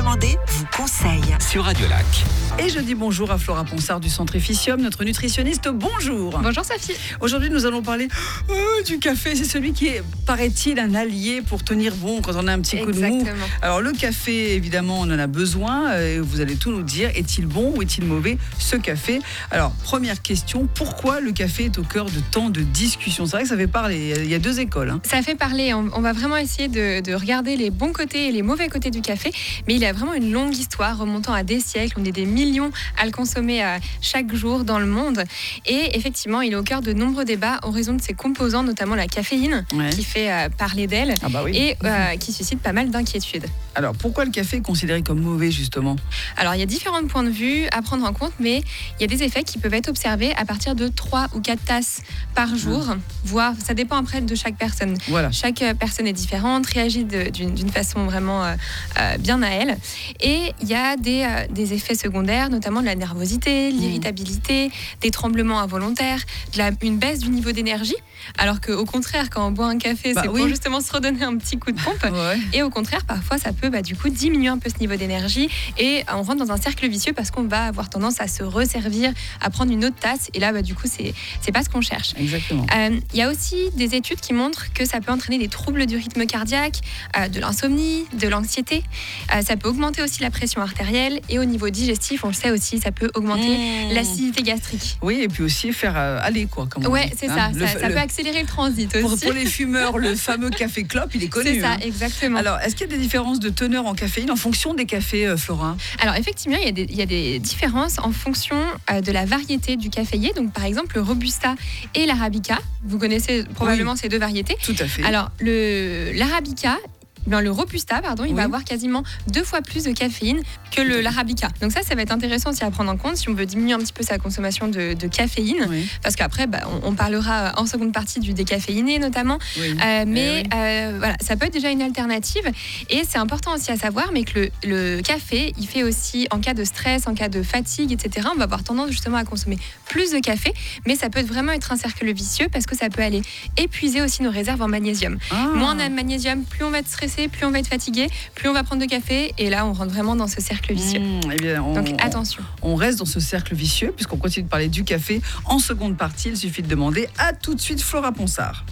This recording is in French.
demander vous conseille sur Radio Lac. Et je dis bonjour à Flora Ponsard du Centre Efficium, notre nutritionniste. Bonjour. Bonjour Sophie. Aujourd'hui, nous allons parler du café. C'est celui qui est, paraît-il, un allié pour tenir bon quand on a un petit coup de mou. Alors le café, évidemment, on en a besoin. Vous allez tout nous dire. Est-il bon ou est-il mauvais, ce café? Alors, première question, pourquoi le café est au cœur de tant de discussions? C'est vrai que ça fait parler. Il y a deux écoles. Ça fait parler. On va vraiment essayer de regarder les bons côtés et les mauvais côtés du café. Mais il a vraiment une longue histoire remontant à des siècles. On est des millions à le consommer chaque jour dans le monde. Et effectivement, il est au cœur de nombreux débats en raison de ses composants, notamment la caféine, qui fait parler d'elle et qui suscite pas mal d'inquiétudes. Alors, pourquoi le café est considéré comme mauvais, justement? Alors, il y a différents points de vue à prendre en compte, mais il y a des effets qui peuvent être observés à partir de 3 ou 4 tasses par jour, voire ça dépend après de chaque personne. Voilà. Chaque personne est différente, réagit d'une façon vraiment bien à elle. Et il y a des effets secondaires, notamment de la nervosité, l'irritabilité, des tremblements involontaires, une baisse du niveau d'énergie, alors qu'au contraire, quand on boit un café, c'est pour justement se redonner un petit coup de pompe. Et au contraire, parfois, ça peut du coup diminuer un peu ce niveau d'énergie et on rentre dans un cercle vicieux parce qu'on va avoir tendance à se resservir, à prendre une autre tasse et là, du coup, c'est pas ce qu'on cherche. Exactement. Il y a aussi des études qui montrent que ça peut entraîner des troubles du rythme cardiaque, de l'insomnie, de l'anxiété. Ça peut augmenter aussi la pression artérielle et au niveau digestif, on le sait aussi, ça peut augmenter l'acidité gastrique. Oui, et puis aussi faire aller, quoi. Ouais, c'est ça. Ça peut accélérer le transit aussi. Pour les fumeurs, le fameux café clope, il est connu. C'est ça, exactement. Alors, est-ce qu'il y a des différences de teneur en caféine en fonction des cafés, Flora? Alors, effectivement, il y a des différences en fonction de la variété du caféier. Donc, par exemple, le Robusta et l'Arabica. Vous connaissez probablement ces deux variétés. Tout à fait. Alors, l'Arabica, le Robusta, il va avoir quasiment 2 fois plus de caféine que l'Arabica. Donc ça va être intéressant aussi à prendre en compte si on veut diminuer un petit peu sa consommation de caféine. Parce qu'après, on parlera en seconde partie du décaféiné notamment. Voilà, ça peut être déjà une alternative. Et c'est important aussi à savoir, mais que le café, il fait aussi, en cas de stress, en cas de fatigue, etc., on va avoir tendance justement à consommer plus de café. Mais ça peut vraiment être un cercle vicieux parce que ça peut aller épuiser aussi nos réserves en magnésium. Moins on a de magnésium, plus on va être stressé, plus on va être fatigué, plus on va prendre de café et là on rentre vraiment dans ce cercle vicieux. Donc attention. On reste dans ce cercle vicieux puisqu'on continue de parler du café en seconde partie. Il suffit de demander. À tout de suite, Flora Ponsard.